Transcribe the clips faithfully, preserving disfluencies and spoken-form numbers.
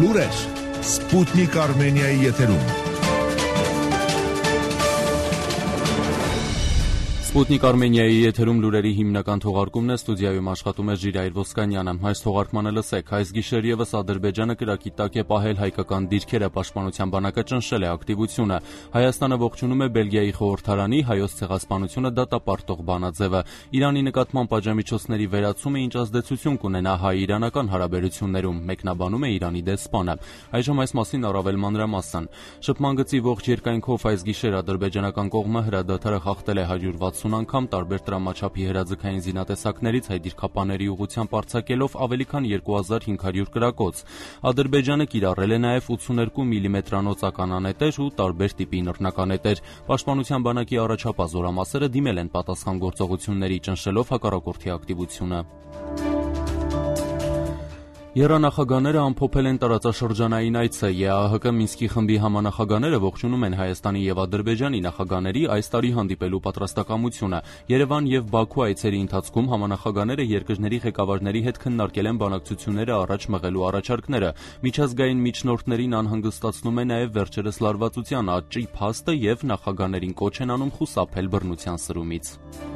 Լուրեր Սպուտնիկ Արմենիայի եթերում։ Սպուտնիկ Արմենիայի եթերում լուրերի հիմնական թողարկումն է, ստուդիայում աշխատում է Ժիրայր Ոսկանյանը։ Այս թողարկմանը լսեք, այս գիշեր ևս Ադրբեջանը կրակի տակ է պահել հայկական դիրքերը, պաշտպանության բանակը ճնշել է ակտիվությունը։ Հայաստանը ողջունում է Բելգիայի խորհրդարանի հայոց ցեղասպանությունը դատապարտող բանաձևը։ Իրանի նկատմամբ պատժամիջոցների վերացումը ինչ ազդեցություն կունենա հայ-իրանական հարաբերություններում, մեկնաբանում է Իրանի դեսպանը։ Այժմ այս մասին առավել մանրամասն։ Շփման գծի ողջ երկայնքով այս գիշեր ադրբեջանական կողմը հրադադարը խախտել է հարյուր վաթսուն անգամ տարբեր տրամաչափի հրաձգային զինատեսակներից հայ դիրքապաների ուղղությամբ արձակելով ավելի քան երկու հազար հինգ հարյուր կրակոց։ Ադրբեջանը կիրառել է նաև ութսուներկու միլիմետրանոց ականանետեր ու տարբեր տիպի նռնականետեր։ Պաշտպանության բանակի առաջապահ զորամասերը դիմել են պատասխան գործողությունների, ճնշելով հակառակորդի ակտիվությունը։ Եռանախագահները ամփոփել են տարածաշրջանային այցը։ ԵԱՀԿ Մինսկի խմբի համանախագահները ողջունում են Հայաստանի եւ Ադրբեջանի նախագահների այս տարի հանդիպելու պատրաստակամությունը։ Երևան եւ Բաքու այցերի ընթացքում համանախագահները երկրների ղեկավարների հետ քննարկել են բանակցությունները առաջ մղելու առաջարկները։ Միջազգային միջնորդներին անհանգստացնում է նաեւ վերջերս լարվածության աճի փաստը եւ նախագահներին կոչ են անում խուսափել բռնության սրումից։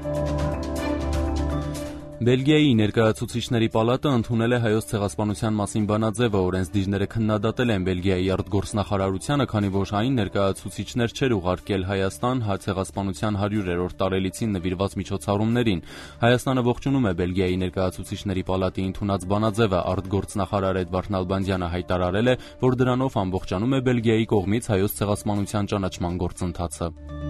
Բելգիայի ներկայացուցիչների պալատը ընդունել է հայոց ցեղասպանության մասին բանաձևը, օրենսդիրները քննադատել են Բելգիայի արտգործնախարարությանը, քանի որ այն ներկայացուցիչներ չէր ուղարկել Հայաստան ցեղասպանության հարյուրերորդ տարելիցին նվիրված միջոցառումներին։ Հայաստանը ողջունում է Բելգիայի ներկայացուցիչների պալատի ընդունած բանաձևը, արտգործնախարար Էդվարդ Նալբանդյանը հայտարարել է, որ դրանով ամբողջանում է Բելգիայի կողմից հայոց ցեղասպանության ճանաչման գործընթացը։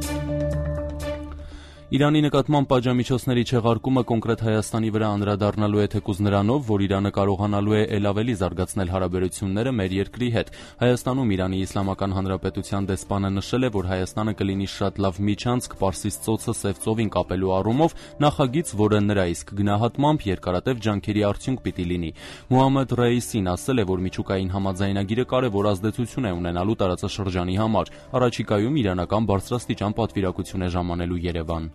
Իրանի նկատմամբ պատժամիջոցների չեղարկումը կոնկրետ Հայաստանի վրա անդրադառնալու է թեկուզ նրանով, որ Իրանը կարողանալու է ել ավելի զարգացնել հարաբերությունները մեր երկրի հետ։ Հայաստանում Իրանի Իսլամական Հանրապետության դեսպանը նշել է, որ Հայաստանը կլինի շատ լավ միջանցք Պարսից ծոցը Սև ծովին կապելու առումով, նախագիծ, որը նրա իսկ գնահատմամբ երկարատև ջանքերի արդյունք պիտի լինի։ Մուհամմեդ Ռեյիսին ասել է, որ միջուկային համաձայնագիրը կարևոր ազդեցություն է ունենալու տարածաշրջանի համար։ Առաջիկայում իրանական բարձրաստիճան պատվիրակություն է ժամանելու Երևան։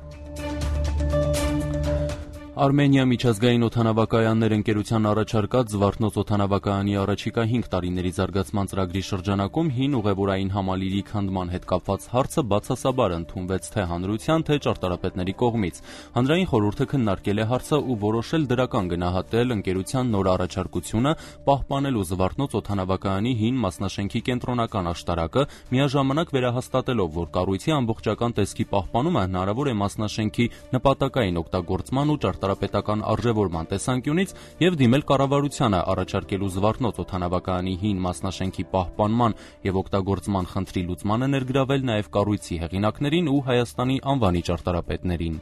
Արմենիա միջազգային օդանավակայաններ ընկերության առաջարկած Զվարթնոց օդանավակայանի առաջիկա հինգ տարիների զարգացման ծրագրի շրջանակում հին ուղևորային համալիրի քանդման հետ կապված հարցը բացասաբար ընդունվեց թե հանրության, թե ճարտարապետների կողմից։ Հանրային խորհուրդը քննարկել է հարցը ու որոշել դրական գնահատել ընկերության նոր առաջարկությունը պահպանելու Զվարթնոց օդանավակայանի հին մասնաշենքի կենտրոնական աշտարակը, միաժամանակ վերահաստատելով, որ կառույցի ամբողջական տեսքի պահպանումը հնարավոր է մասնաշենքի նպատակային օգտագործման ու ճարտարապետական արժևորման տեսանկյունից եւ դիմել կառավարությանը առաջարկելու Զվարթնոց օդանավակայանի հին մասնաշենքի պահպանման եւ օգտագործման խնդրի լուծմանը ներգրավել նաեւ կառույցի հեղինակներին ու Հայաստանի անվանի ճարտարապետներին։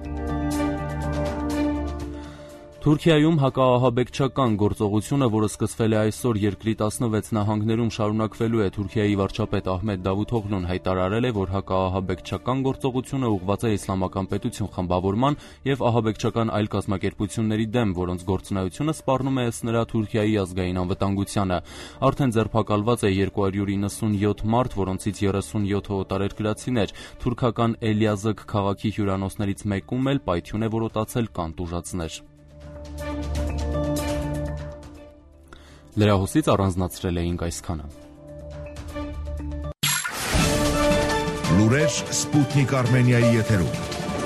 Թուրքիայում հակաահաբեկչական գործողությունը, որը սկսվել է այսօր երկրի տասնվեց նահանգներում, շարունակվելու է։ Թուրքիայի վարչապետ Ահմեդ Դավութօղլուն հայտարարել է, որ հակաահաբեկչական գործողությունը ուղղված է Իսլամական պետություն խմբավորման եւ ահաբեկչական այլ կազմակերպությունների դեմ, որոնց գործունեությունը սպառնում է ըստ նրա Թուրքիայի ազգային անվտանգությանը։ Արդեն ձերբակալված է երկու հարյուր իննսունյոթ մարդ, որոնցից երեսունյոթը օտարերկրացիներ։ Թուրքական Էլիազըկ քաղաքի հյուրանոցներից մեկում էլ պայթյուն է որոտացել կանտուժածներ։ Լրահոսից առանձնացրել էինք այսքանը։ Լուրեր Սպուտնիկ Արմենիայի եթերում։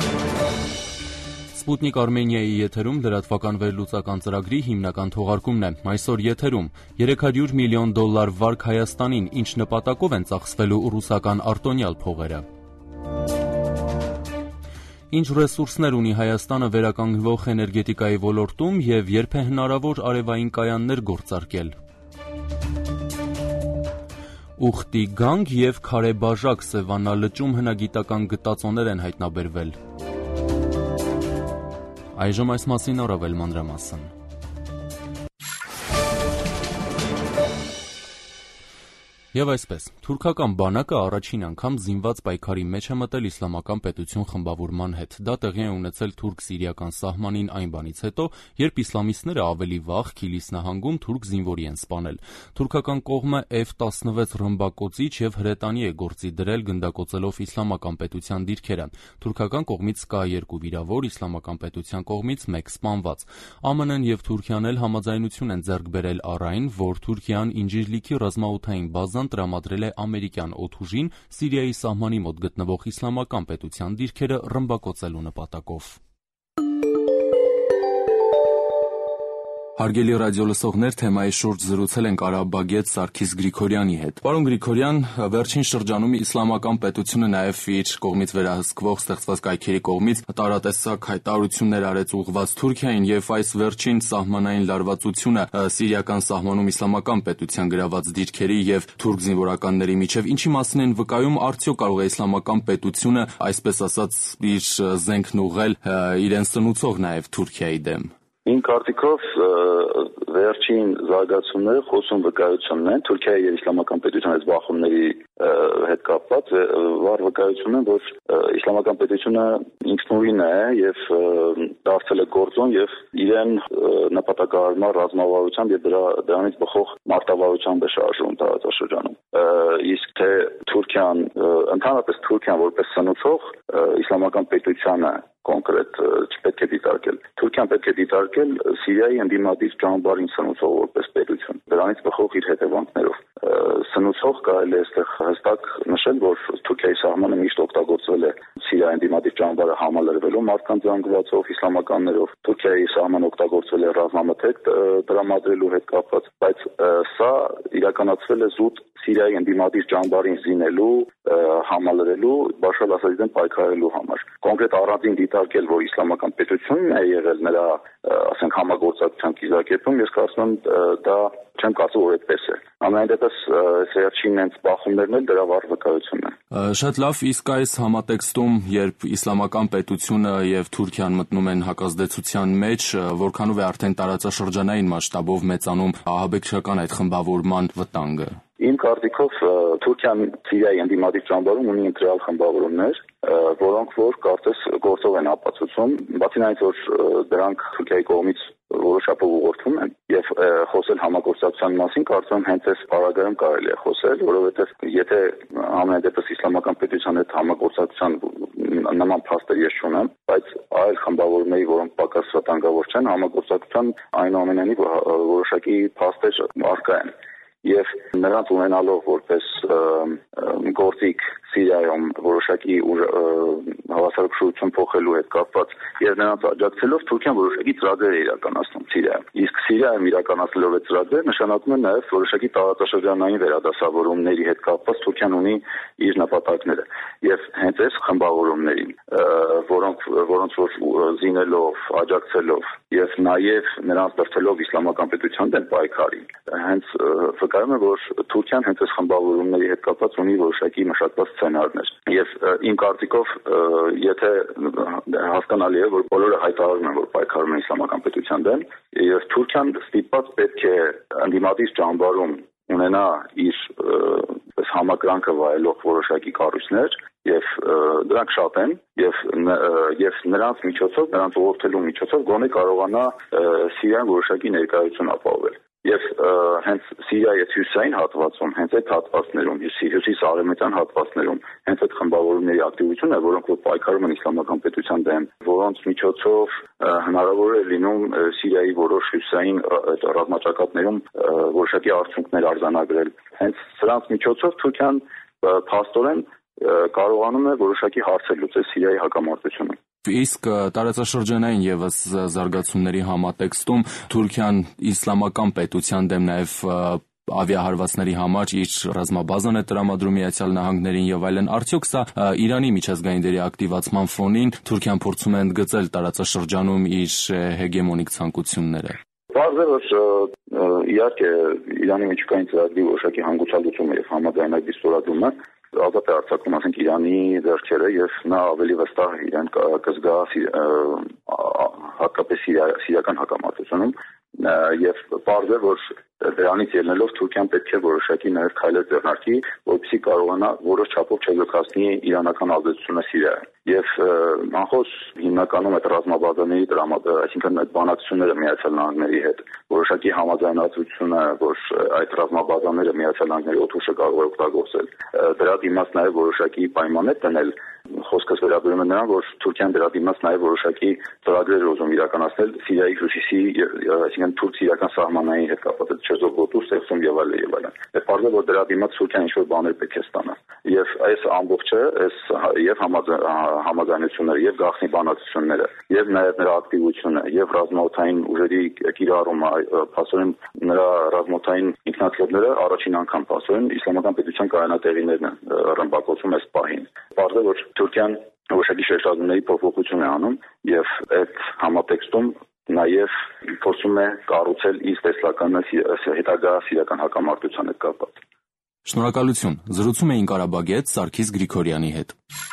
Սպուտնիկ Արմենիայի եթերում լրատվական վերլուծական ծրագրի հիմնական թողարկումն է։ Այսօր եթերում երեք հարյուր միլիոն դոլար վարկ Հայաստանին, ինչ նպատակով են ծախսվելու ռուսական արտոնյալ փողերը։ Ինչ ռեսուրսներ ունի Հայաստանը վերականգնվող էներգետիկայի ոլորտում եւ երբ է հնարավոր արևային կայաններ գործարկել։ Ուխտի գանգ եւ քարեբաժակ Սևանա լճում հնագիտական գտածոներ են հայտնաբերվել։ Այժմ այս մասին առավել մանրամասն։ Եվ այսպես, թուրքական բանակը առաջին անգամ զինված պայքարի մեջ է մտել իսլամական պետություն խմբավորման հետ։ Դա տեղի է ունեցել թուրք-սիրիական սահմանին այն բանից հետո, երբ իսլամիստները ավելի վաղ Քիլիս նահանգում թուրք զինվորի են սպանել։ Թուրքական կողմը Էֆ տասնվեց ռմբակոծիչ եւ հրետանի է գործի դրել գնդակոծելով իսլամական պետության դիրքերը։ Թուրքական կողմից կա երկու վիրավոր, իսլամական պետության կողմից մեկ սպանված։ ԱՄՆ-ն եւ Թուրքիան էլ համաձայնություն են ձեռք բերել առ այն, որ Թուրքիան Ինջիրլիքի ռազմաօդային բազան տրամադրել է ամերիկյան օդուժին Սիրիայի սահմանի մոտ գտնվող իսլամական պետության դիրքերը ռմբակոծելու նպատակով։ Հարգելի ռադիոլսողներ, թեմայի շուրջ զրուցել ենք արաբագետ Սարգիս Գրիգորյանի հետ։ Պարոն Գրիգորյան, վերջին շրջանում իսլամական պետությունը նաև իր կողմից վերահսկվող ստեղծված կայքերի կողմից տարատեսակ հայտարարություններ արեց ուղղված Թուրքիային եւ այս վերջին սահմանային լարվածությունը սիրիական սահմանում իսլամական պետության գրաված դիրքերի եւ թուրք զինվորականների միջև ինչի մասին են վկայում, արդյոք կարող է իսլամական պետությունը, այսպես ասած, իր զենքն ուղղել իրեն սնուցող նաև Թուրքիայի դեմ։ Իմ կարծիքով վերջին զարգացումները խոսում վկայությունն են Թուրքիայի եւ իսլամական պետության զբաղումների հետ կապված վառ վկայությունն է, որ իսլամական պետությունը ինքնուրույն է եւ դարձել է գործոն եւ իրեն նպատակահարմար ռազմավարությամբ եւ դրա դրանից բխող մարտավարությամբ է շարժվում տարածաշրջանում։ Իսկ թե Թուրքիան, ընդհանրապես Թուրքիան որպես սնուցող իսլամական պետությանը կոնկրետ չպետք է դիտարկել։ Թուրքիան պետք է դիտարկել Սիրիայի ընդդիմադիր ճամբարին սնուցող որպես պետություն։ Դրանից բխող իր հետևանքներով։ Սնուցող կարելի է այստեղ հստակ նշել, որ Թուրքիայի սահմանը միշտ օգտագործվել է Սիրիայի ընդդիմադիր ճամբարը համալրվելու մարդկանց զանգվածով, իսլամականներով։ Թուրքիայի սահմանը օգտագործվել է ռազմամթերք տրամադրելու հետ կապված, բայց սա իրականացվել է զուտ Սիրիայի ընդդիմադիր ճամբարին զինելու, համալրելու, Բաշար Ասադի դեմ պայքարելու համար։ Կոնկրետ առանձին դիտարկել, որ իսլամական պետությունն է եղել նրա, ասենք, համագործակցության կիզակետում, ես կարծում եմ դա չեմ կարծում, որ այդպես է։ Ամենայն դեպս վերջին հենց բախումներն էլ դրա վառ վկայությունն է։ Շատ լավ, իսկ այս համատեքստում, երբ իսլամական պետությունը եւ Թուրքիան մտնում են հակազդեցության մեջ, որքանով է արդեն տարածաշրջանային մասշտաբով մեծանում ահաբեկչական այդ խմբավորման վտանգը։ Իմ կարծիքով Թուրքիան Սիրիայի ընդդիմադիր ճամբարում ունի ընտրյալ խմբավորումներ, որոնք որ կարծես գործով են ապացուցում, բացի այնից, որ դրանք Թուրքիայի կողմից որոշապով ուղղորդվում են եւ խոսել համագործակցության մասին, կարծում եմ հենց այս պարագայում կարելի է խոսել, որովհետեւ եթե ամեն դեպս իսլամական պետության հետ համագործակցության նման փաստեր ես չունեմ, բայց այլ խմբավորումների, որոնք պակաս վտանգավոր չեն, համագործակցության այնուամենայնիվ որոշակի փաստեր առկա են։ Եվ նրանց ունենալով որպես գործիք Սիրիայում որոշակի հավասարակշռություն փոխելու հետ կապված եւ նրանց աջակցելով Թուրքիան որոշակի ծրագրեր է իրականացնում Սիրիայում։ Իսկ Սիրիայում իրականացնելով այդ ծրագրերը նշանակում է նաեւ որոշակի տարածաշրջանային վերադասավորումների հետ կապված Թուրքիան ունի իր նպատակները։ Եվ հենց այս խմբավորումներին, որոնք որոնց որ զինելով, աջակցելով եւ նաեւ նրանց դրդելով իսլամական պետության դեմ պայքարի, հենց վկայում է, որ Թուրքիան հենց այս խմբավորումների հետ կապված ունի որոշակի մշակված սցենարներ։ Եվ իմ կարծիքով, եթե հասկանալի է, որ բոլորը հայտարարում են, որ պայքարում են իսլամական պետության դեմ, եւ Թուրքիան ստիպված պետք է ընդդիմադիր ճամբարում ունենա իր համակրանքը վայելող որոշակի կառույցներ եւ դրանք շատ են եւ եւ նրանց միջոցով, նրանց ուղղորդելու միջոցով գոնե կարողանա Սիրիան որոշակի ներկայություն ապահովել։ Եվ հենց Սիրիայի հյուսիսային հատվածում, հենց այդ հատվածներում, հյուսիս-արևմտյան հատվածներում, հենց այդ խմբավորումների ակտիվությունն է, որոնք որ պայքարում են իսլամական պետության դեմ, որոնց միջոցով հնարավոր է լինում Սիրիայի որոշ հյուսիսային ռազմաճակատներում որոշակի արդյունքներ արձանագրել։ Հենց սրանց միջոցով Թուրքիան փաստորեն կարողանում է որոշակի հարցեր լուծել Սիրիայի հակամարտությունում։ Իսկ տարածաշրջանային եւս զարգացումների համատեքստում Թուրքիան իսլամական պետության դեմ նաեւ ավիահարվածների համար իր ռազմաբազան է տրամադրում Միացյալ Նահանգներին եւ այլն, արդյոք սա Իրանի միջազգային դերի ակտիվացման ֆոնին Թուրքիան փորձում է ընդգծել տարածաշրջանում իր հեգեմոնիկ ցանկությունները։ Պարզ է, որ իհարկե Իրանի միջազգային ծրագրի որոշակի հանգուցալուծումը եւ համաձայնագրի ստորագրումը ազատ է արձակում, ասենք, Իրանի ձեռքերը եւ նա ավելի վստահ իրեն կզգա հատկապես սիրիական հակամարտությունում եւ պարզ է, որ Դրանից ելնելով Թուրքիան պետք է որոշակի նաև քայլեր ձեռնարկի, որպեսզի կարողանա որոշ չափով չեզոքացնի իրանական ազդեցությունը Սիրիայում։ Եվ անխոս հիմնականում այդ ռազմաբազաների տրամադրը, այսինքն այդ բանակցությունները Միացյալ Նահանգների հետ, որոշակի համաձայնվածությունը, որ այդ ռազմաբազաները Միացյալ Նահանգների օդուշը կարող է օգտագործել, դրա դիմաց նաև որոշակի պայմաններ դնել, խոսքս վերաբերում է նրան, որ Թուրքիան դրա դիմաց նաև որոշակի ծրագրեր ուզում իրականացնել Սիրիայի հյուսիսի, այսինքն թուրք-սիրիական սահմանային հետ կապված Չեզոք գոտու ստեղծում եւ այլն եւ այլն։ Դե պարզը որ դրա դիմաց Թուրքիան ինչ-որ բաներ պետք է ստանա։ Եվ այս ամբողջը, այս եւ համաձայնությունները, եւ գաղտնի բանակցությունները, եւ նաեւ նրա ակտիվությունը, եւ ռազմաօդային ուժերի կիրառումը, փաստորեն նրա ռազմաօդային ինքնաթիռները առաջին անգամ փաստորեն իսլամական պետության կայանատեղիներն են ռմբակոծում այս պահին։ Պարզը որ Թուրքիան որոշակի շեշտադրումների փոփոխություն է անում եւ այդ համատեքստում նաև փորձում է կառուցել իր տեսլականը հետագա սիրիական հակամարտության հետ կապված։ Շնորհակալություն։ Զրուցում էինք Ղարաբաղից Սարգիս Գրիգորյանի հետ։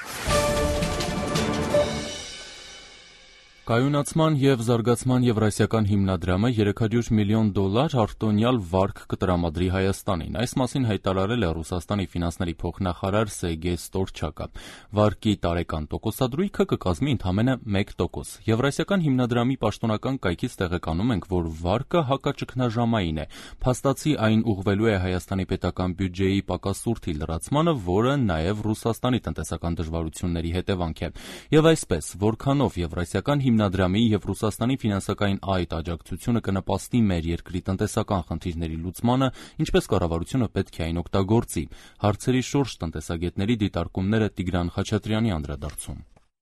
Կայունացման և զարգացման Եվրասիական հիմնադրամը երեք հարյուր միլիոն դոլար արտոնյալ վարկ կտրամադրի Հայաստանին։ Այս մասին հայտարարել է Ռուսաստանի ֆինանսների փոխնախարար Սերգեյ Ստորչակը։ Վարկի տարեկան տոկոսադրույքը կկազմի ընդամենը մեկ տոկոս։ Եվրասիական հիմնադրամի պաշտոնական կայքից տեղեկանում ենք, որ վարկը հակաճգնաժամային է։ Փաստացի այն ուղղվելու է Հայաստանի պետական բյուջեի պակասուրդի լրացմանը, որը նաև Ռուսաստանի տնտեսական դժվարությունների հետևանք է։ Եվ այսպես, որքանով Եվրասիական հիմնադրամի և Ռուսաստանի ֆինանսական այդ աջակցությունը կնպաստի մեր երկրի տնտեսական խնդիրների լուծմանը, ինչպես կառավարությունը պետք է այն օգտագործի։ Հարցերի շուրջ տնտեսագետների դիտարկումները Տիգրան Խաչատրյանի անդրադարձում։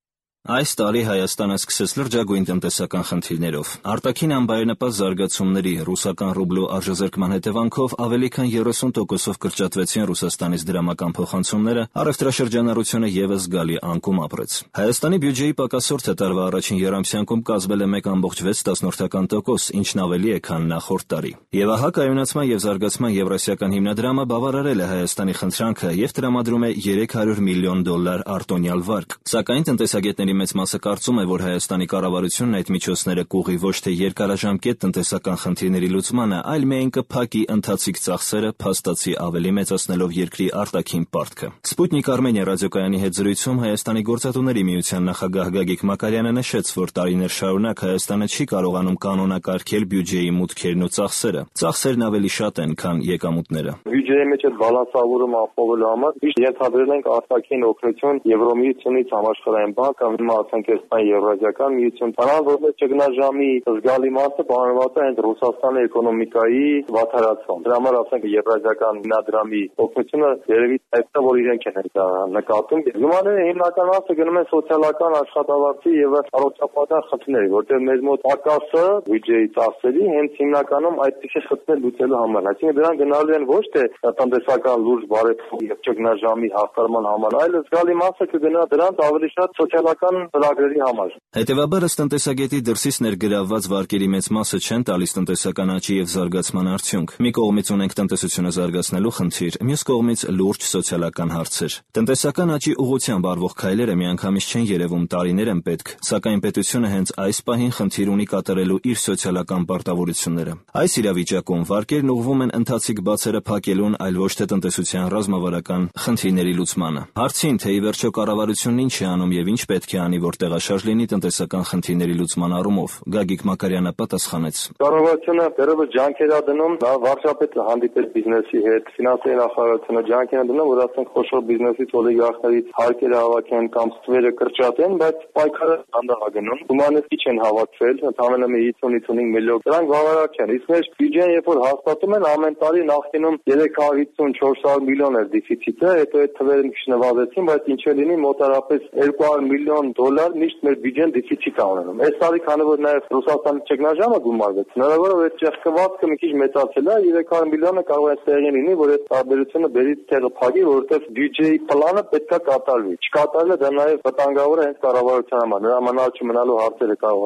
Այս տարի Հայաստանը սկսեց լրջագույն տնտեսական խնդիրներով։ Արտաքին անբարենպաստ զարգացումների, ռուսական ռուբլու արժեզրկման հետևանքով ավելի քան երեսուն տոկոսով կրճատվեցին Ռուսաստանից դրամական փոխանցումները, առևտրաշրջանառությունը ևս զգալի անկում ապրեց։ Հայաստանի բյուջեի պակասորդը տարվա առաջին եռամսյակում կազմել է մեկ կόμma վեց տոկոս, ինչն ավելի է, քան նախորդ տարի։ Եվ ահա կայունացման և զարգացման Եվրասիական հիմնադրամը բավարարել է Հայաստանի խնդրանքը և տրամադրում է երեք հարյուր միլիոն դոլար արտոնյալ վարկ։ Սակայն տնտեսագետների մեծ մասը կարծում է, որ Հայաստանի կառավարությունն այդ միջոցները կուղղի ոչ թե երկարաժամկետ տնտեսական խնդիրների լուծմանը, այլ միայն կփակի ընթացիկ ծախսերը, փաստացի ավելի մեծացնելով երկրի արտաքին պարտքը։ Սպուտնիկ Արմենիա ռադիոկայանի հետ զրույցում Հայաստանի գործատուների միության նախագահ Գագիկ Մակարյանը նշեց, որ տարիներ շարունակ Հայաստանը չի կարողանում կանոնակարգել բյուջեի մուտքերն ու ծախսերը։ Ծախսերն ավելի շատ են, քան եկամուտները։ Բյուջեի մեջ այդ բալանսավորումը ապահովելու համար միշտ ենթադրել ենք արտաքին օգնություն Եվրոմիությունից, Համաշխարհային բանկը, ասենք այսպես Եվրազիական միություն, բանալ որպես ճգնաժամի զգալի մասը բանալված է հենց Ռուսաստանի էկոնոմիկայի վատթարացում։ Դրա համար ասենք Եվրազիական հիմնադրամի օգնությունը երևի այստեղ որ իրենք են նկատում։ Գումարները հիմնական մասը գնում են սոցիալական աշխատավարձի եւ առողջապահական խնդիրների, որտեղ մեր մոտ պակասը բյուջեի ծախսերի հենց հիմնականում այդպիսի խնդիրներ լուծելու համար։ Այսինքն դրան գնալու են ոչ թե տնտեսական լուրջ բարեփոխ եւ ճգնաժամի հաղթարման համար, այլ զգալի մասը կգնա դրանց ավելի շատ սոցիալական ծրագրերի համար։ Հետևաբար ըստ տնտեսագետի դրսից ներգրավված վարկերի մեծ մասը չեն տալիս տնտեսական աճի եւ զարգացման արդյունք։ Մի կողմից ունենք տնտեսությունը զարգացնելու խնդիր, մյուս կողմից լուրջ սոցիալական հարցեր։ Տնտեսական աճի ուղղությամբ արվող քայլերը միանգամից չեն երևում, տարիներ են պետք, սակայն պետությունը հենց այս պահին խնդիր ունի կատարելու իր սոցիալական պարտավորությունները։ Այս իրավիճակում վարկերն ուղղվում են ընթացիկ բացերը փակելուն, այլ ոչ թե տնտեսության ռազմավարական խնդիրների լուծմանը։ Հարցին, թե ի վերջո կառավարությունն ինչ է անում եւ ինչ պետք է անի, որ տեղաշարժ լինի տնտեսական խնդիրների լուծման առումով, Գագիկ Մակարյանը պատասխանեց. Կառավարությունը դեռևս ջանքեր է դնում, նա վարչապետը հանդիպել բիզնեսի հետ, ֆինանսների նախարարությունը ջանքեր է դնում, որ ասենք խոշոր բիզնեսից օլիգարխներից հարկերը հավաքեն կամ ստվերը կրճատեն, բայց պայքարը դանդաղ է գնում։ Գումարները քիչ են հավաքվել, ընդամենը մի հիսուն հիսունհինգ միլիոն, դրանք բավարար չեն։ Իսկ մեր բյուջեն երբ որ հաստատում են, ամեն տարի նախկինում երեք հարյուր հիսուն չորս հարյուր միլիոն էր դեֆիցիտը, հետո այդ թվերը մի քիչ նվազեցին, բայց ինչ է լինի մոտարապես երկու հարյուր միլիոն դոլար միշտ մեր բյուջեն դեֆիցիտ է ունենում։ Այս տարի քանի որ նաև Ռուսաստանի ճգնաժամը գումարվեց, հնարավոր է այդ ճեղքվածքը մի քիչ մեծացել է, երեք հարյուր միլիոնը կարող է տեղի լինի, որ այդ տարբերությունը բերից տեղը փակի, որովհետև բյուջեի պլանը պետք է կատարվի։ Չկատարելը դա նաև վտանգավոր է հենց կառավարության համար, նրա մնալ չմնալու հարցերը կարող լինեն։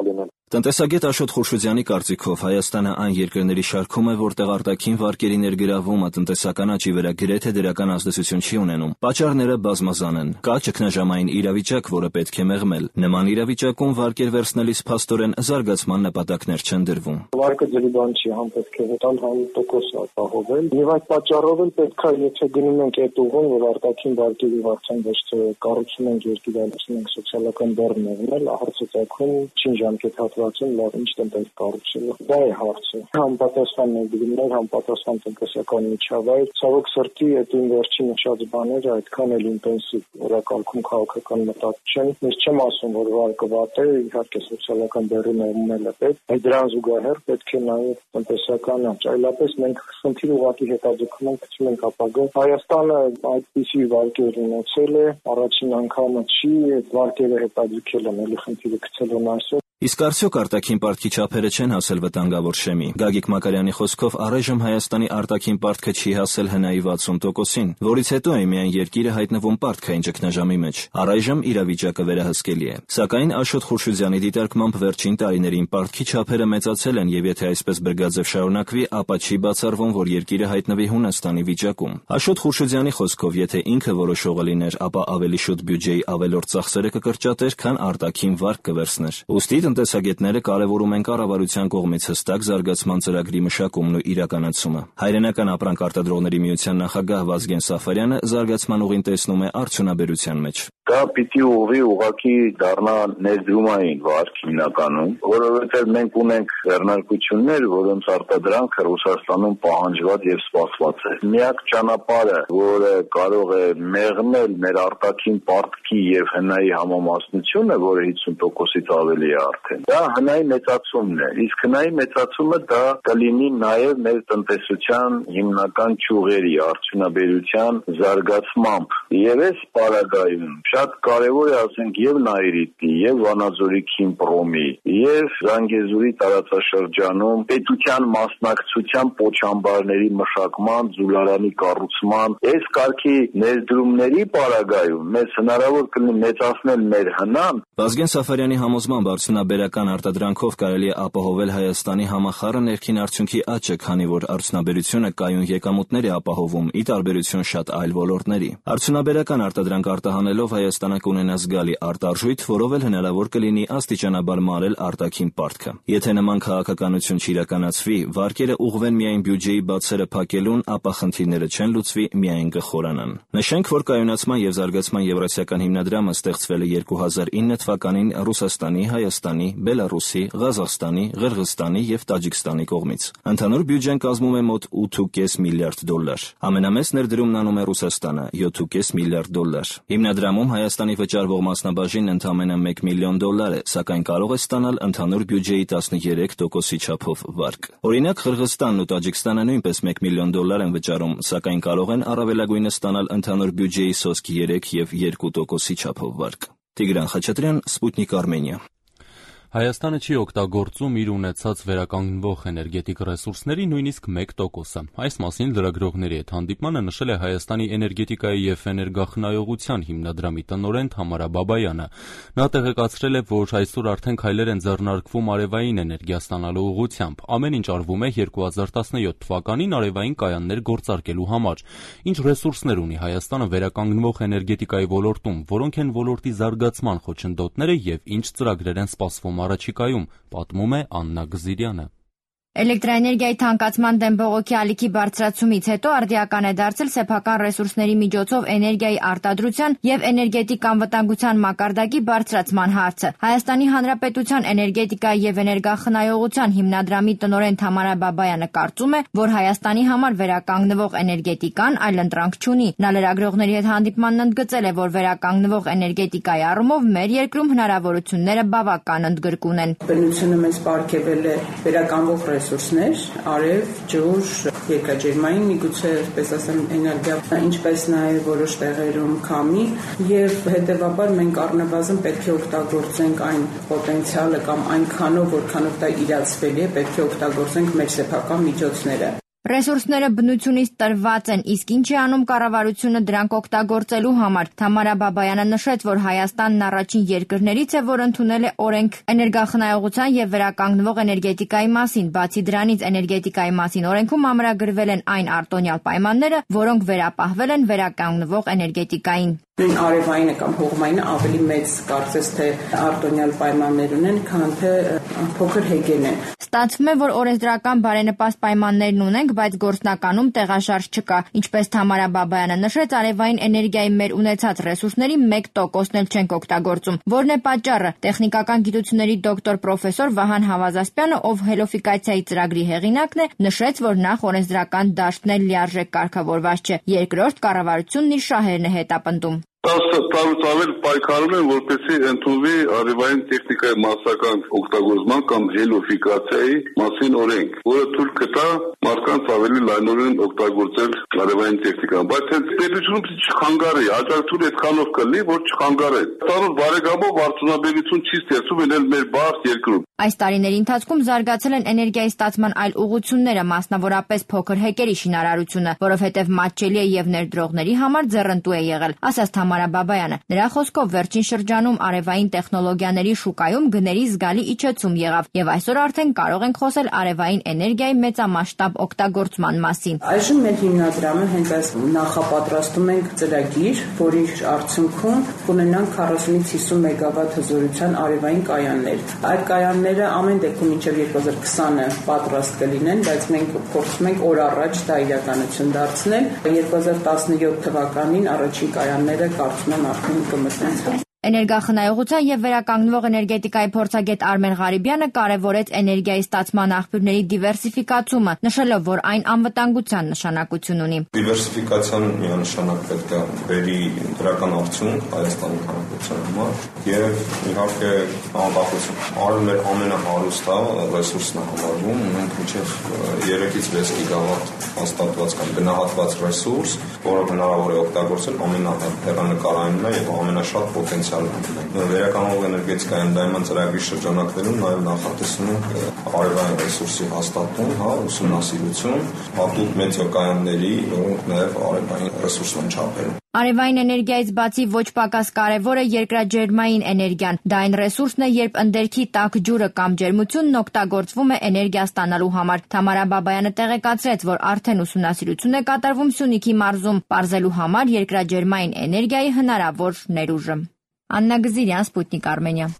Տնտեսագետ Աշոտ Խուրշուդյանի կարծիքով Հայաստանը այն երկրների շարքում է, որտեղ արտաքին վարկերի ներգրավումը տնտեսական աճի վրա գրեթե դրական ազդեցություն չի ունենում։ Պատճառները բազմազան են։ Կա ճգնաժամային իրավիճակ, որը պետք է մեղմել։ Նման իրավիճակում վարկեր վերցնելիս փաստորեն զարգացման նպատակներ չեն դրվում։ Վարկը ջրի բան չի, համ պետք է հետալ, համ տոկոս ապահովել։ Եվ այդ պատճառով էլ պետք է, եթե գնում ենք այդ ուղուն, որ արտաքին վարկերի վարձան ոչ թե կառուցում ենք երկիր, այլ ենք սոցիալական բեռ մեղմել, հարցը ցակում չի ժամկետ հատվածում լավ ինչ տնտես կառուցելը։ Դա է հարցը։ Համապատասխան ներդրումներ, համապատասխան տնտեսական միջավայր, ցավոք սրտի այդ վերջին նշած բաները այդքան էլ ինտենսիվ օրակարգում քաղաքական մտած չեն։ Ես չեմ ասում, որ վարկը վատ է, իհարկե սոցիալական բեռը մեղմելը պետք, բայց դրան զուգահեռ պետք է նաև տնտեսական աճ։ Այլապես մենք խնդիր ուղղակի հետաձգում ենք, գցում ենք ապագա։ Հայաստանը այդպիսի վարկեր ունեցել է, առաջին անգամը չի, այդ վարկերը հետաձգել են, էլի խնդիրը գցել են այսօր։ Իսկ արդյոք արտաքին պարտքի չափերը չեն հասել վտանգավոր շեմի։ Գագիկ Մակարյանի խոսքով առայժմ Հայաստանի արտաքին պարտքը չի հասել հնայի վաթսուն տոկոսին, որից հետո է միայն երկիրը հայտնվում պարտքային ճգնաժամի մեջ։ Առայժմ իրավիճակը վերահսկելի է։ Սակայն Աշոտ Խուրշուդյանի դիտարկմամբ վերջին տարիներին պարտքի չափերը մեծացել են եւ եթե այսպես բրգաձև շարունակվի, ապա չի բացառվում, որ երկիրը հայտնվի Հունաստանի վիճակում։ Աշոտ Խուրշուդյանի խոսքով, եթե ինքը որոշողը լիներ, ապա ավելի շուտ բյուջեի ավելորդ ծախսերը կկրճատեր, քան արտաքին վարկ կվերցներ։ Ուստի տնտեսագետները կարևորում են կառավարության կողմից հստակ զարգացման ծրագրի մշակումն ու իրականացումը։ Հայրենական ապրանք արտադրողների միության նախագահ Վազգեն Սաֆարյանը զարգացման ուղին տեսնում է արդյունաբերության մեջ։ Դա պիտի ուղղի ուղղակի դառնա ներդրումային վարկ հիմնականում, որովհետև մենք ունենք ձեռնարկություններ, որոնց արտադրանքը Ռուսաստանում պահանջված եւ սպասված է։ Միակ ճանապարհը, որը կարող է մեղմել մեր արտաքին պարտքի եւ հնայի համամասնությունը, որը հիսուն տոկոսից ավելի է արդեն, դա հնայի մեծացումն է։ Իսկ հնայի մեծացումը դա կլինի նաեւ մեր տնտեսության հիմնական ճյուղերի արդյունաբերության զարգացմամբ։ Եվ այս պարագայում շատ կարևոր է ասենք եւ Նայիրիտի, եւ Վանաձորի Քիմպրոմի, եւ Զանգեզուրի տարածաշրջանում պետության մասնակցության պոչամբարների մշակման, ձուլարանի կառուցման, այս կարգի ներդրումների պարագայում մեզ հնարավոր կլինի մեծացնել մեր հնան։ Վազգեն Սաֆարյանի համոզմամբ արդյունաբերական արտադրանքով կարելի է ապահովել Հայաստանի համախառն ներքին արդյունքի աճը, քանի որ արդյունաբերությունը կայուն եկամուտներ է ապահովում՝ ի տարբերություն շատ այլ ոլորտների։ Արդյունաբերական արտադրանք արտահանելով Հայաստանը կունենա զգալի արտարժույթ, որով էլ հնարավոր կլինի աստիճանաբար մարել արտաքին պարտքը։ Եթե նման քաղաքականություն չիրականացվի, վարկերը ուղղվեն միայն բյուջեի բացերը փակելուն, ապա խնդիրները չեն լուծվի, միայն կխորանան։ Նշենք, որ կայունացման եւ զարգացման եվրասիական հիմնադրամը ստեղծվել է երկու հազար ինը թվականին Ռուսաստանի, Հայաստանի, Բելարուսի, Ղազախստանի, Ղրղստանի եւ Տաջիկստանի կողմից։ Ընդհանուր բյուջեն կազմում է մոտ ութ կόμμα պենս միլիարդ դոլար։ Ամենամեծ ներդրումն անում է Ռուսաստանը՝ յոթ կόμμα պենս միլիարդ դոլար։ Հիմնադրամում Հայաստանի վճարվող մասնաբաժինն ընդամենը մեկ միլիոն դոլար է, սակայն կարող է ստանալ ընդհանուր բյուջեի տասներեք տոկոսի չափով վարկ։ Օրինակ Ղրղստանն ու Տաջիկստանը նույնպես մեկ միլիոն դոլար են վճարում, սակայն կարող են առավելագույնը ստանալ ընդհանուր բյուջեի սոսկ երեք եւ երկու տոկոսի չափով վարկ։ Տիգրան Խաչատրյան, Սպուտնիկ Արմենիա։ Հայաստանը չի օգտագործում իր ունեցած վերականգնվող էներգետիկ ռեսուրսների նույնիսկ մեկ տոկոսը։ Այս մասին լրագրողների հետ հանդիպմանը նշել է Հայաստանի էներգետիկայի եւ էներգախնայողության հիմնադրամի տնօրեն Թամարա Բաբայանը։ Նա տեղեկացրել է, որ այսօր արդեն քայլեր են ձեռնարկվում արևային էներգիա ստանալու ուղղությամբ։ Ամեն ինչ արվում է երկու հազար տասնյոթ թվականին արևային կայաններ գործարկելու համար։ Ինչ ռեսուրսներ ունի Հայաստանը վերականգնվող էներգետիկայի ոլորտում, որոնք են ոլորտի զարգացման խոչընդոտները եւ ինչ ծրագրեր են սպասվում առաջիկայում, պատմում է Աննա Գզիրյանը։ Էլեկտրաէներգիայի թանկացման դեմ բողոքի ալիքի բարձրացումից հետո արդիական է դարձել սեփական ռեսուրսների միջոցով էներգիայի արտադրության եւ էներգետիկ անվտանգության մակարդակի բարձրացման հարցը։ Հայաստանի Հանրապետության էներգետիկայի եւ էներգախնայողության հիմնադրամի տնօրեն Թամարա Բաբայանը կարծում է, որ Հայաստանի համար վերականգնվող էներգետիկան այլընտրանք չունի։ Նա լրագրողների հետ հանդիպմանն ընդգծել է, որ վերականգնվող էներգետիկայի առումով մեր երկրում հնարավորությունները բավական ընդգրկուն են։ Բնությունը մեզ պարգևել է վերականգնվող ռեսուրսներ, արև, ջուր, երկրաջերմային, միգուցե, այսպես ասեմ, էներգիա, ինչպես նաև որոշ տեղերում քամի, եւ հետեւաբար մենք առնվազն պետք է օգտագործենք այն պոտենցիալը կամ այնքանով, որքանով դա իրացվելի է, պետք է օգտագործենք մեր սեփական միջոցները։ Ռեսուրսները բնությունից տրված են, իսկ ինչ է անում կառավարությունը դրանք օգտագործելու համար։ Թամարա Բաբայանը նշեց, որ Հայաստանն առաջին երկրներից է, որ ընդունել է օրենք էներգախնայողության եւ վերականգնվող էներգետիկայի մասին։ Բացի դրանից, էներգետիկայի մասին օրենքում ամրագրվել են այն արտոնյալ պայմանները, որոնք վերապահվել են վերականգնվող էներգետիկային։ Նույն արևայինը կամ հողմայինը ավելի մեծ կարծես թե արտոնյալ պայմաններ ունեն, քան թե փոքր հեգեն են։ Ստացվում է, որ օրենսդրական բարենպաստ պայմաններն ունենք, բայց գործնականում տեղաշարժ չկա։ Ինչպես Թամարա Բաբայանը նշեց, արևային էներգիայի մեր ունեցած ռեսուրսների մեկ տոկոսն էլ չենք օգտագործում։ Որն է պատճառը։ Տեխնիկական գիտությունների դոկտոր պրոֆեսոր Վահան Հավազասպյանը, ով հելոֆիկացիայի ծրագրի հեղինակն է, նշեց, որ նախ օրենսդրական դաշտն էլ լիարժեք կարգավորված չէ։ Երկրորդ, կառավարությունն իր շահերն է հետապնդում։ տասը տարուց ավել պայքարում են, որպեսզի ընդունվի արևային տեխնիկայի մասսական օգտագործման կամ հելոֆիկացիայի մասին օրենք, որը թույլ կտա մարդկանց ավելի լայնորեն օգտագործել արևային տեխնիկան, բայց հենց պետությունը չխանգարի, աջակցությունը այդքանով կլինի, որ չխանգարի։ Տարուց բարեկամով արդյունաբերություն չի ստեղծում էլ մեր բարդ երկրում։ Այս տարիների ընթացքում զարգացել են էներգիայի ստացման այլ ուղղությունները, մասնավորապես փոքր հեկերի շինարարությունը, որովհետև մատչելի է եւ ներդրողների համար ձեռնտու է եղել, ասաց Թամարա Բաբայանը։ Նրա խոսքով վերջին շրջանում արևային տեխնոլոգիաների շուկայում գների զգալի իջեցում եղավ եւ այսօր արդեն կարող ենք խոսել արևային էներգիայի մեծամասշտաբ օգտագործման մասին։ Այժմ մեր հիմնադրամը հենց այս նախապատրաստում ենք ծրագիր, որի արդյունքում կունենանք քառասունից հիսուն մեգավատ հզորության արևային կայաններ։ Այդ կայանները ամեն դեպքում մինչև երկու հազար քսանը պատրաստ կլինեն, բայց մենք փորձում ենք օր առաջ դա իրականություն դարձնել։ երկու հազար տասնյոթ թվականին առաջին կայանները կարծում եմ արդեն կմտնեն։ Էներգախնայողության եւ վերականգնվող էներգետիկայի փորձագետ Արմեն Ղարիբյանը կարևորեց էներգիայի ստացման աղբյուրների դիվերսիֆիկացումը, նշելով, որ այն անվտանգության նշանակություն ունի։ Դիվերսիֆիկացիան միանշանակ պետք է բերի դրական արդյունք Հայաստանի հանրապետության համար եւ իհարկե անկախություն։ Արևն մեր ամենահարուստ ռեսուրսն է համարվում, ունենք մինչեւ երեքից վեց գիգավատ հաստատված կամ գնահատված ռեսուրս, որը հնարավոր է օգտագործել ամենահեռանկարայինն եւ ամենաշատ պոտենցիալ Վերականգնվող էներգետիկայի ընդայնման ծրագրի շրջանակներում նաև նախատեսում ենք արևային ռեսուրսի հաստատում, հա, ուսումնասիրություն, հատուկ մեծակայանների, որոնք նաև արևային ռեսուրս են չափել։ Արևային էներգիայից բացի ոչ պակաս կարևոր է երկրաջերմային էներգիան։ Դա այն ռեսուրսն է, երբ ընդերքի տաք ջուրը կամ ջերմությունն օգտագործվում է էներգիա ստանալու համար։ Թամարա Բաբայանը տեղեկացրեց, որ արդեն ուսումնասիրություն է կատարվում Սյունիքի մարզում, պարզելու համար երկրաջերմային էներգիայի հնարավոր ներուժը։ Աննա Գզիրյան, Սպուտնիկ Արմենիա։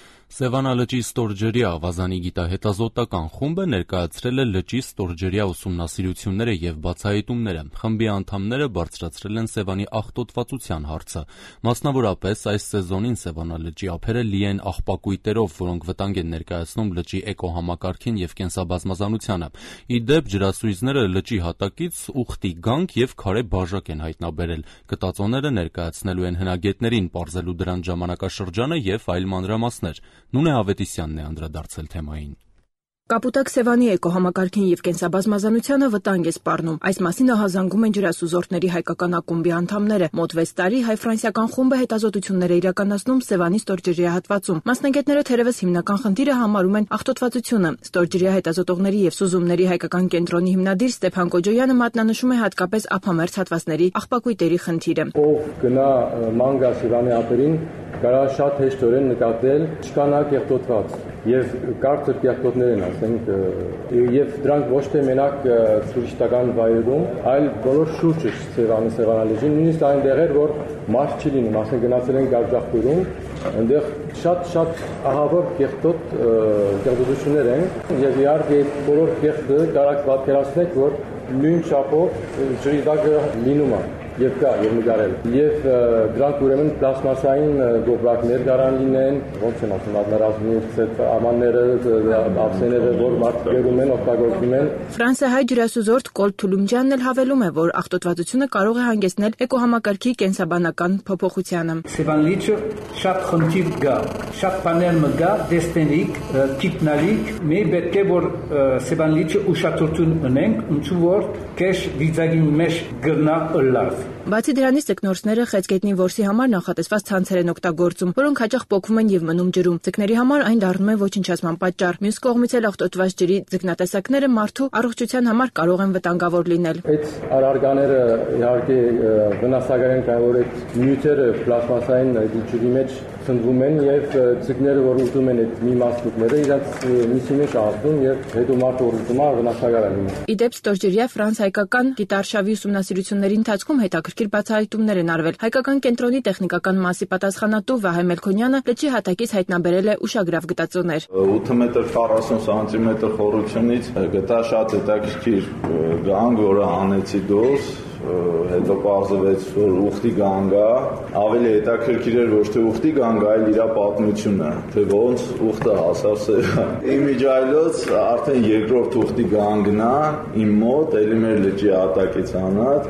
Սևանա լճի ստորջրյա ավազանի գիտահետազոտական խումբը ներկայացրել է լճի ստորջրյա ուսումնասիրությունները եւ բացահայտումները։ Խմբի անդամները բարձրացրել են Սևանի աղտոտվածության հարցը։ Մասնավորապես այս սեզոնին Սևանա լճի ափերը լի են աղբակույտերով, որոնք վտանգ են ներկայացնում լճի էկոհամակարգին եւ կենսաբազմազանությանը։ Ի դեպ, ջրասույզները լճի հատակից ուխտի գանք եւ քարե բաժակ են հայտնաբերել։ Գտածոները ներկայացնելու են հնագետներին, պարզելու դրանց ժամանակաշրջանը եւ այլ մանրամասներ։ Նունե Ավետիսյանն է անդրադարձել թեմային։ Կապուտակ Սևանի էկոհամակարգին եւ կենսաբազմազանությանը վտանգ է սպառնում։ Այս մասին ահազանգում են ջրասուզորդների հայկական ակումբի անդամները։ Մոտ վեց տարի հայ-ֆրանսիական խումբը հետազոտություններ է իրականացնում Սևանի ստորջրյա հատվածում։ Մասնագետները թերևս հիմնական խնդիրը համարում են աղտոտվածությունը։ Ստորջրյա հետազոտողների եւ սուզումների հայկական կենտրոնի հիմնադիր Ստեփան Կոջոյանը մատնանշում է հատկապես ափամերձ հատվածների աղբակույտերի խնդիրը։ Ով գնա մանգա Սևանի ափերին, կարա շատ հեշտորեն նկատել չկանա կեղտոտված եւ կարծր կեղտոտներ են, ասենք, եւ դրանք ոչ թե մենակ տուրիստական վայրերում, այլ բոլոր շուրջը Սևանի Սևանալեջին, նույնիսկ այն տեղեր, որ մարդ չի լինում, ասենք գնացել են Գարժախտուրում, այնտեղ շատ-շատ ահավոր կեղտոտ կեղտոտություններ են եւ իհարկե բոլոր կեղտը կարաք պատկերացնեք, որ նույն չափով ջրի տակը լինում է եւ կա եւ նկարել եւ դրանք ուրեմն պլաստմասային գոբրակներ կարան լինեն, ոնց են ասում, ադնարազմից ամանները, ափսեները, որ մարդիկ են օգտագործում են։ Ֆրանսիահայ ջրասուզորդ Կոլ Թուլումջյանն էլ հավելում է, որ աղտոտվածությունը կարող է հանգեցնել էկոհամակարգի կենսաբանական փոփոխությանը։ Սևան լիճը շատ խնդիր կա, շատ բաներ մգա, դեստենիկ, կիտնալիկ, մի պետք է որ Սևան լիճը ուշադրություն ունենք, ինչու որ քեշ վիճակի մեջ գրնա ըլլավ։ Բացի դրանից ձկնորսները խեցգետնի որսի համար նախատեսված ցանցեր են օգտագործում, որոնք հաճախ պոկվում են եւ մնում ջրում։ Ձկների համար այն դառնում է ոչնչացման պատճառ։ Մյուս կողմից էլ աղտոտված ջրի ձկնատեսակները մարդու առողջության համար կարող են վտանգավոր լինել։ Այդ առարկաները իհարկե վնասակար են, քանի որ այդ նյութերը պլաստմասային ջրի մեջ ցնդվում են եւ ձկները, որ ուտում են այդ մի մասնիկները, իրաց միսի մեջ աղտում եւ հետո մարդը ուտում է վնասակար է լինում։ Իդեպ ստորջրյա ֆրանս-հայկական գիտարշավի ուսումնասիրությունների ընթացքում հետաքրքիր բացահայտումներ են արվել։ Հայկական կենտրոնի տեխնիկական մասի պատասխանատու Վահե Մելքոնյանը լճի հատակից հայտնաբերել է ուշագրավ գտածոներ։ ութ մետր քառասուն սանտիմետր խորությունից գտա շատ հետաքրքիր գանգ, որը հանեցի դուրս, հետո պարզվեց, որ ուխտի գանգ է, ավելի հետաքրքիր էր ոչ թե ուխտի գանգ, այլ իր պատմությունը, թե ոնց ուխտը հասավ սերա։ Իմ միջայլոց արդեն երկրորդ ուխտի գանգն է, իմ մոտ, էլի մեր լճի հատակից անած,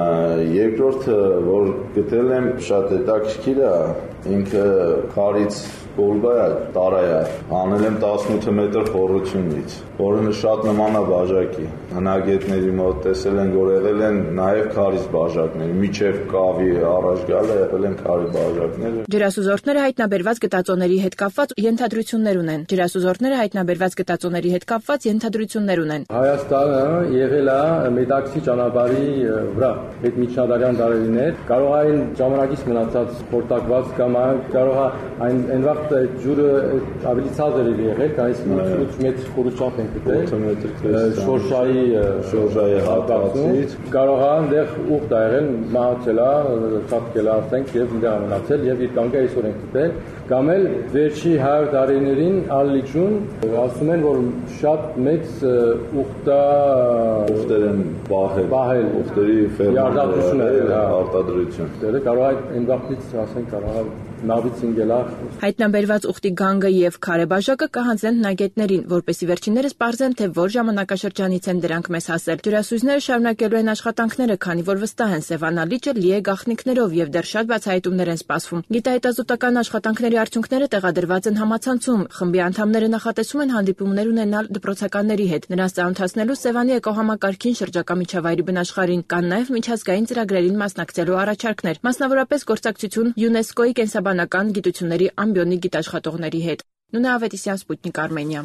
երկրորդը, որ գտել եմ, շատ հետաքրքիր է, ինքը քարից կոլբա է, տարա է, անել եմ տասնութ մետր խորությունից, որը շատ նման է բաժակի։ Հնագետների մոտ տեսել են, որ եղել են նաև քարից բաժակներ, միջև կավի առաջ գալը եղել են քարի բաժակներ։ Ջրասուզորդները հայտնաբերված գտածոների հետ կապված ենթադրություններ ունեն։ Ջրասուզորդները հայտնաբերված գտածոների հետ կապված ենթադրություններ ունեն։ Հայաստանը եղել է Մեդաքսի ճանապարհի վրա, այդ միջնադարյան դարերին էր։ Կարող է այն ժամանակից մնացած խորտակված կամ կարող է այն այն վաղ ջուրը ավելի ցածր էր եղել, այս ութ մետր խորությամբ են գտել։ Շորշայի շորշայի հատվածից կարող է այնտեղ ուխտ ա եղել, մահացել է, ծածկել է ասենք եւ ինձ մնացել եւ իր կանգը այսօր են գտել։ Կամ էլ վերջի հարյուր տարիներին ալիչում ասում են, որ շատ մեծ ուխտա ուխտեր են բահել, բահել ուխտերի ֆերմերություն արտադրություն։ Դե կարող է այն վաղտից ասենք կարող է նավից ինգելար։ Հայտնաբերված ուխտի գանգը եւ քարեբաժակը կհանձնեն հնագետներին, որպեսզի վերջիններս պարզեն, թե որ ժամանակաշրջանից են դրանք մեզ հասել։ Ջրասույզները շարունակելու են աշխատանքները, քանի որ վստահ են Սևանա լիճը լի է գաղտնիքներով եւ դեռ շատ բացահայտումներ են սպասվում։ Գիտահետազոտական աշխատանքների արդյունքները տեղադրված են համացանցում։ Խմբի անդամները նախատեսում են հանդիպումներ ունենալ դպրոցականների հետ, նրանց ծանոթացնելու Սևանի էկոհամակարգին, շրջակա միջավայրի բնաշխարհին, կան նաեւ միջազգային ծրագրերին մասնակցելու առաջարկներ, մասնավորապես գործակցություն ՅՈՒՆԵՍԿՕ-ի կենսաբանական գիտությունների ամբիոնի գիտաշխատողների հետ։ Նունե Ավետիսյան, Սպուտնիկ Արմենիա։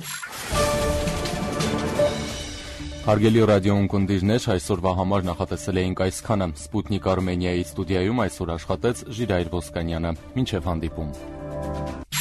Հարգելի ռադիո ունկնդիրներ, այսօրվա համար նախատեսել էինք այսքանը։ Սպուտնիկ Արմենիայի ստուդիայում այսօր աշխատեց Ժիրայր Ոսկանյանը։ Մինչև հանդիպում։